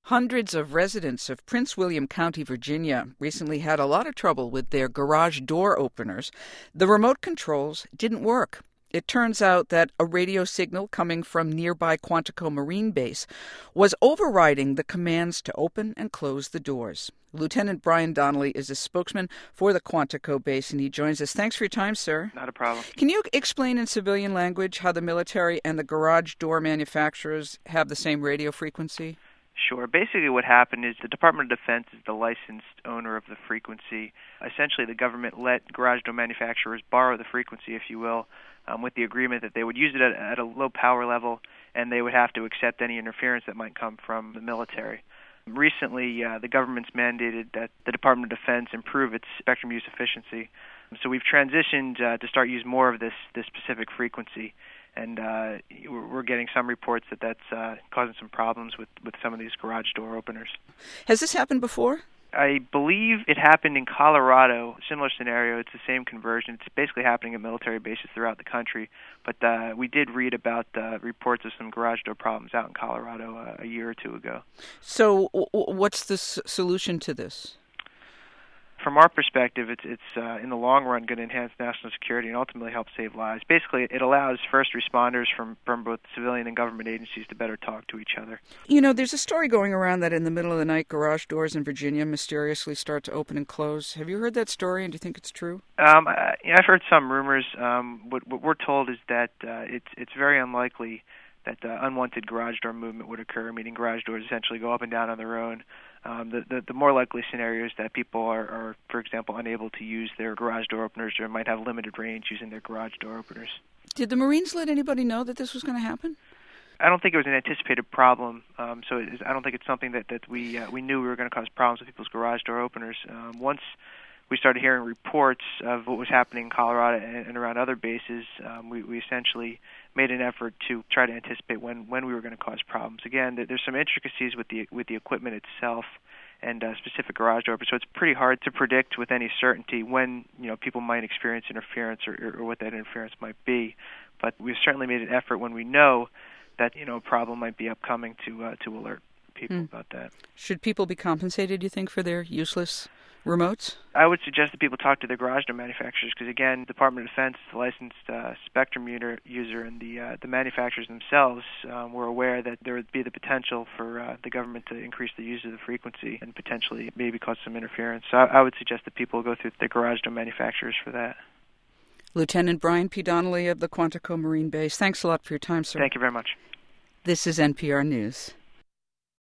Hundreds of residents of Prince William County, Virginia, recently had a lot of trouble with their garage door openers. The remote controls didn't work. It turns out that a radio signal coming from nearby Quantico Marine Base was overriding the commands to open and close the doors. Lieutenant Brian Donnelly is a spokesman for the Quantico base, and he joins us. Thanks for your time, sir. Not a problem. Can you explain in civilian language how the military and the garage door manufacturers have the same radio frequency? Sure. Basically what happened is the Department of Defense is the licensed owner of the frequency. Essentially, the government let garage door manufacturers borrow the frequency, if you will, with the agreement that they would use it at a low power level, and they would have to accept any interference that might come from the military. Recently, the government's mandated that the Department of Defense improve its spectrum use efficiency. So we've transitioned to start use more of this specific frequency. And we're getting some reports that that's causing some problems with some of these garage door openers. Has this happened before? I believe it happened in Colorado. Similar scenario. It's the same conversion. It's basically happening at military bases throughout the country. But we did read about reports of some garage door problems out in Colorado a year or two ago. So what's the solution to this? From our perspective, it's in the long run going to enhance national security and ultimately help save lives. Basically, it allows first responders from both civilian and government agencies to better talk to each other. You know, there's a story going around that in the middle of the night, garage doors in Virginia mysteriously start to open and close. Have you heard that story, and do you think it's true? I've heard some rumors. What we're told is that it's very unlikely that unwanted garage door movement would occur, meaning garage doors essentially go up and down on their own. The more likely scenario is that people are, for example, unable to use their garage door openers or might have limited range using their garage door openers. Did the Marines let anybody know that this was going to happen? I don't think it was an anticipated problem, I don't think it's something that we knew we were going to cause problems with people's garage door openers. Once we started hearing reports of what was happening in Colorado and around other bases, we essentially made an effort to try to anticipate when we were going to cause problems. Again, there's some intricacies with the equipment itself and specific garage door openers, so it's pretty hard to predict with any certainty when people might experience interference or what that interference might be. But we've certainly made an effort when we know that a problem might be upcoming to alert people about that. Should people be compensated, do you think, for their useless remotes? I would suggest that people talk to the garage door manufacturers because, again, the Department of Defense is the licensed spectrum user, and the manufacturers themselves were aware that there would be the potential for the government to increase the use of the frequency and potentially maybe cause some interference. So I would suggest that people go through the garage door manufacturers for that. Lieutenant Brian P. Donnelly of the Quantico Marine Base, thanks a lot for your time, sir. Thank you very much. This is NPR News.